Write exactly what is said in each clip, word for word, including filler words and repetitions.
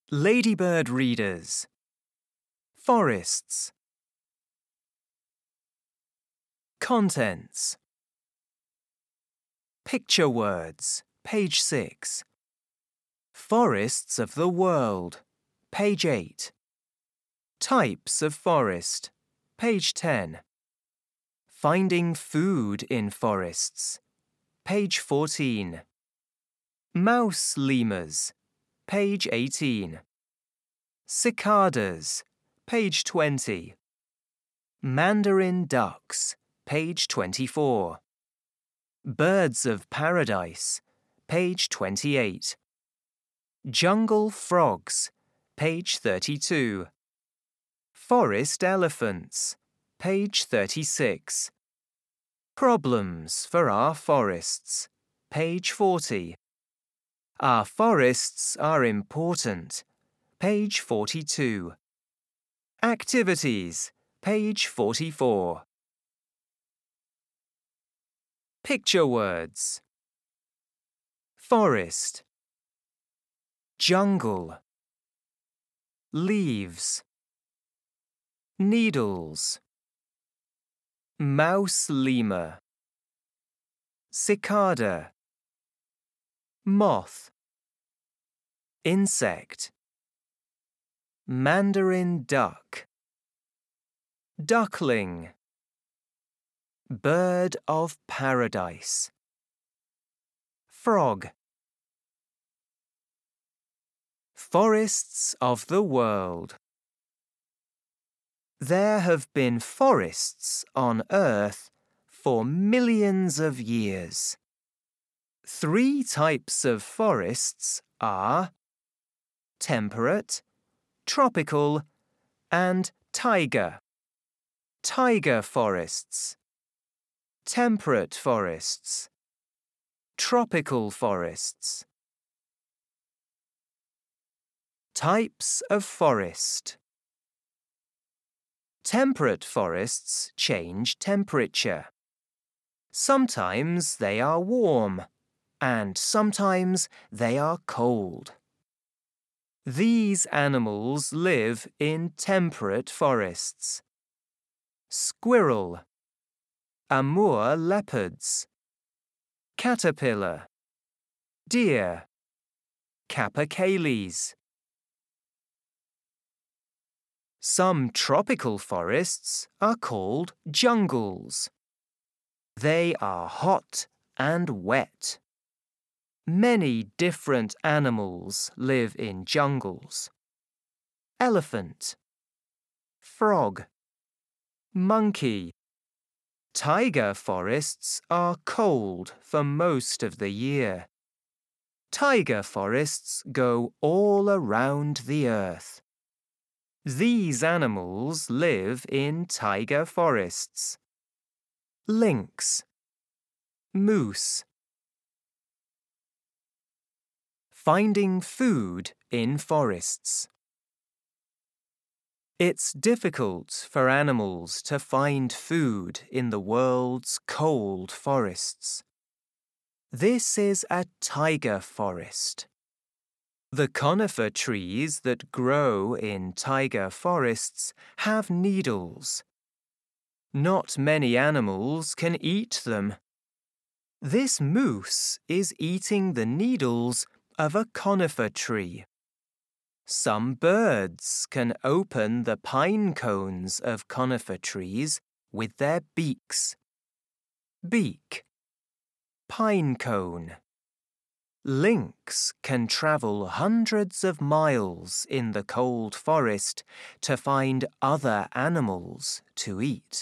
Ladybird readers. Forests. Contents. Picture words, page six. Forests of the world, page eight. Types of forest, page ten. Finding food in forests, page fourteen. Mouse lemurs, page eighteen. Cicadas, page twenty. Mandarin ducks, page twenty-four. Birds of paradise, page twenty-eight. Jungle frogs, page thirty-two. Forest elephants, page thirty-six. Problems for our forests, page forty. Our forests are important, page forty-two. Activities, page forty-four. Picture words. Forest. Jungle. Leaves. Needles. Mouse lemur. Cicada. Moth. Insect. Mandarin duck. Duckling. Bird of paradise. Frog. Forests of the world. There have been forests on Earth for millions of years. Three types of forests are temperate, tropical, and taiga. Taiga forests. Temperate forests. Tropical forests. Types of forest. Temperate forests change temperature. Sometimes they are warm, and sometimes they are cold. These animals live in temperate forests. Squirrel. Amur leopards. Caterpillar. Deer. Capercaillies. Some tropical forests are called jungles. They are hot and wet. Many different animals live in jungles. Elephant. Frog. Monkey. Taiga forests are cold for most of the year. Taiga forests go all around the earth. These animals live in taiga forests. Lynx. Moose. Finding food in forests. It's difficult for animals to find food in the world's cold forests. This is a taiga forest. The conifer trees that grow in taiga forests have needles. Not many animals can eat them. This moose is eating the needles of a conifer tree. Some birds can open the pine cones of conifer trees with their beaks. Beak. Pine cone. Lynx can travel hundreds of miles in the cold forest to find other animals to eat.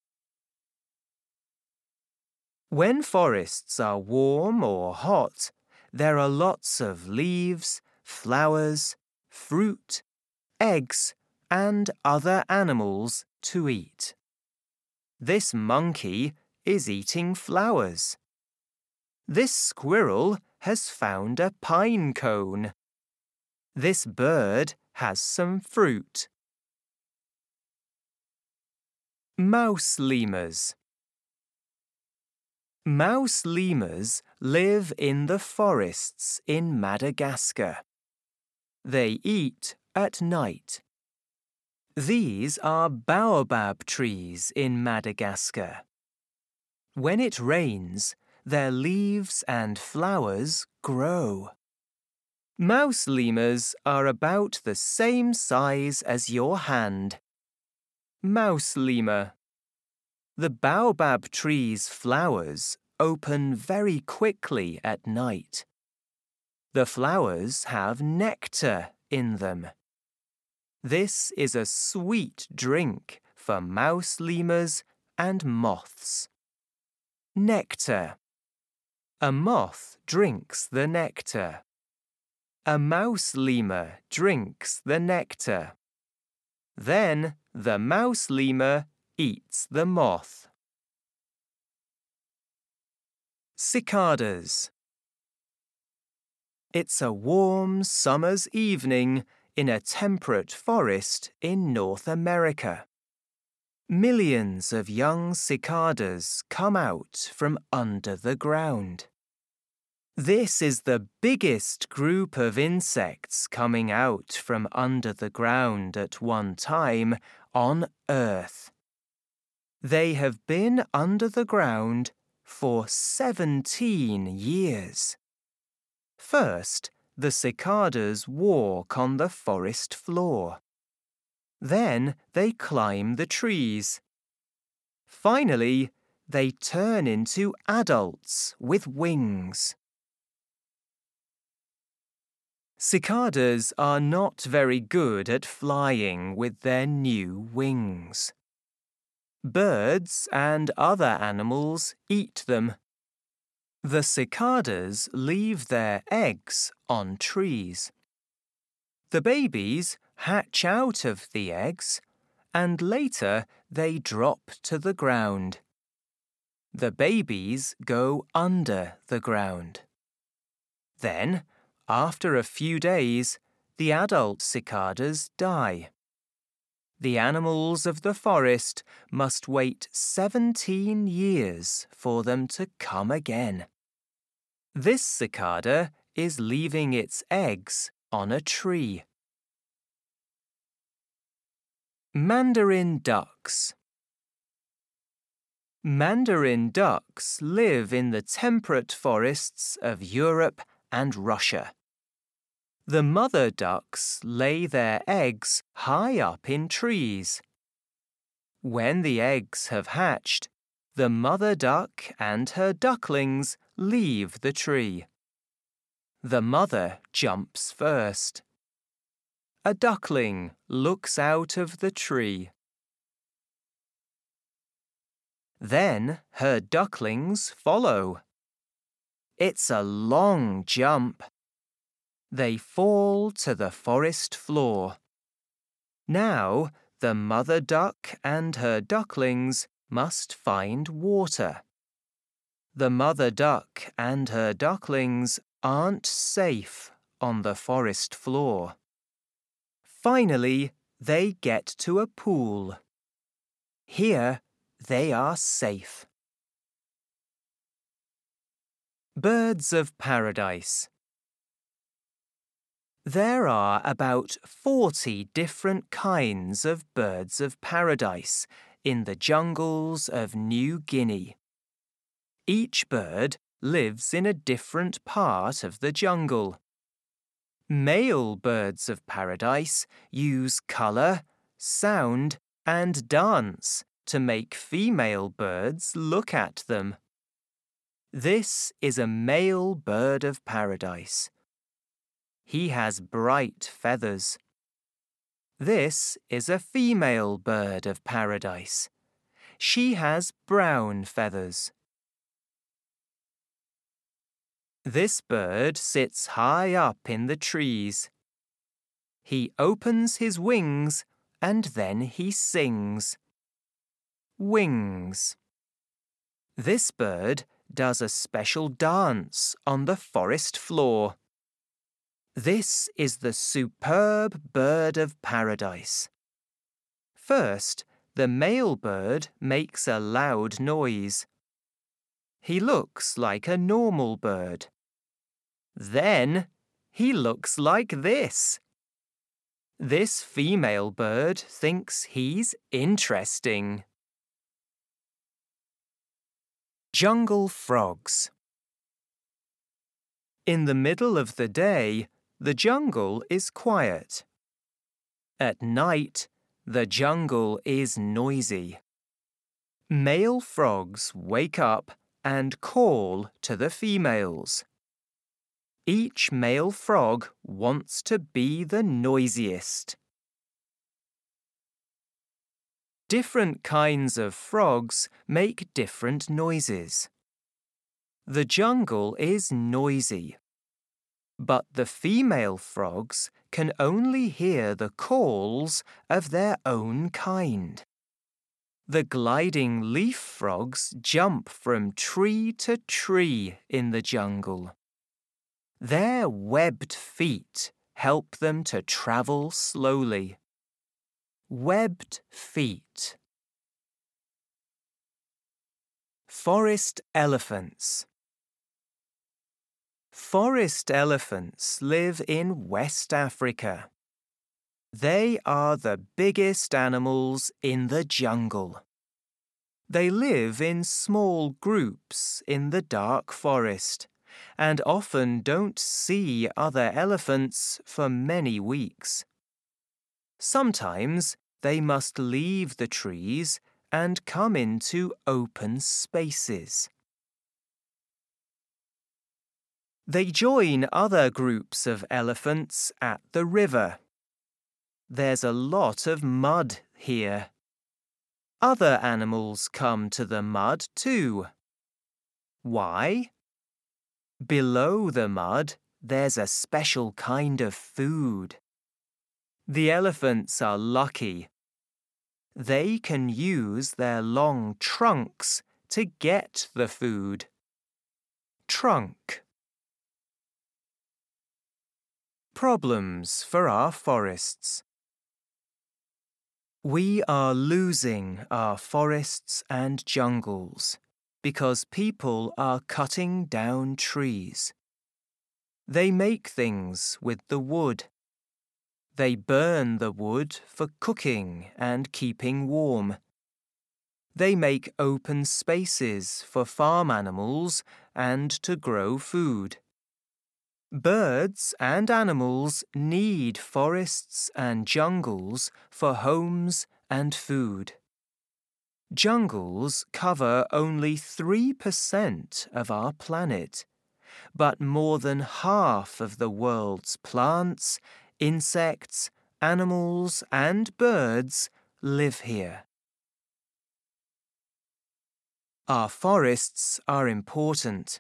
When forests are warm or hot, there are lots of leaves, flowers, fruit, eggs, and other animals to eat. This monkey is eating flowers. This squirrel has found a pine cone. This bird has some fruit. Mouse lemurs. Mouse lemurs live in the forests in Madagascar. They eat at night. These are baobab trees in Madagascar. When it rains, their leaves and flowers grow. Mouse lemurs are about the same size as your hand. Mouse lemur. The baobab tree's flowers open very quickly at night. The flowers have nectar in them. This is a sweet drink for mouse lemurs and moths. Nectar. A moth drinks the nectar. A mouse lemur drinks the nectar. Then the mouse lemur eats the moth. Cicadas. It's a warm summer's evening in a temperate forest in North America. Millions of young cicadas come out from under the ground. This is the biggest group of insects coming out from under the ground at one time on Earth. They have been under the ground for seventeen years. First, the cicadas walk on the forest floor. Then they climb the trees. Finally, they turn into adults with wings. Cicadas are not very good at flying with their new wings. Birds and other animals eat them. The cicadas leave their eggs on trees. The babies hatch out of the eggs, and later they drop to the ground. The babies go under the ground. Then, after a few days, the adult cicadas die. The animals of the forest must wait seventeen years for them to come again. This cicada is leaving its eggs on a tree. Mandarin ducks. Mandarin ducks live in the temperate forests of Europe and Russia. The mother ducks lay their eggs high up in trees. When the eggs have hatched, the mother duck and her ducklings leave the tree. The mother jumps first. A duckling looks out of the tree. Then her ducklings follow. It's a long jump. They fall to the forest floor. Now the mother duck and her ducklings must find water. The mother duck and her ducklings aren't safe on the forest floor. Finally, they get to a pool. Here, they are safe. Birds of paradise. There are about forty different kinds of birds of paradise in the jungles of New Guinea. Each bird lives in a different part of the jungle. Male birds of paradise use colour, sound, and dance to make female birds look at them. This is a male bird of paradise. He has bright feathers. This is a female bird of paradise. She has brown feathers. This bird sits high up in the trees. He opens his wings and then he sings. Wings. This bird does a special dance on the forest floor. This is the superb bird of paradise. First, the male bird makes a loud noise. He looks like a normal bird. Then, he looks like this. This female bird thinks he's interesting. Jungle frogs. In the middle of the day, the jungle is quiet. At night, the jungle is noisy. Male frogs wake up and call to the females. Each male frog wants to be the noisiest. Different kinds of frogs make different noises. The jungle is noisy, but the female frogs can only hear the calls of their own kind. The gliding leaf frogs jump from tree to tree in the jungle. Their webbed feet help them to travel slowly. Webbed feet. Forest elephants. Forest elephants live in West Africa. They are the biggest animals in the jungle. They live in small groups in the dark forest and often don't see other elephants for many weeks. Sometimes they must leave the trees and come into open spaces. They join other groups of elephants at the river. There's a lot of mud here. Other animals come to the mud too. Why? Below the mud, there's a special kind of food. The elephants are lucky. They can use their long trunks to get the food. Trunk. Problems for our forests. We are losing our forests and jungles because people are cutting down trees. They make things with the wood. They burn the wood for cooking and keeping warm. They make open spaces for farm animals and to grow food. Birds and animals need forests and jungles for homes and food. Jungles cover only three percent of our planet, but more than half of the world's plants, insects, animals, and birds live here. Our forests are important.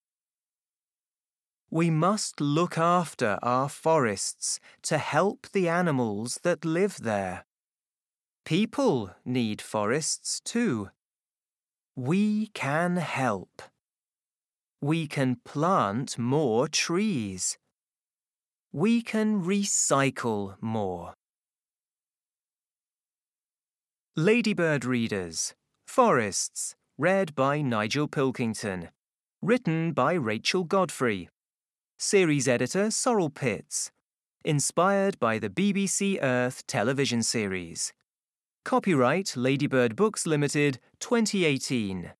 We must look after our forests to help the animals that live there. People need forests too. We can help. We can plant more trees. We can recycle more. Ladybird Readers, Forests, read by Nigel Pilkington. Written by Rachel Godfrey. Series editor Sorrel Pitts. Inspired by the B B C Earth television series. Copyright Ladybird Books Limited, twenty eighteen.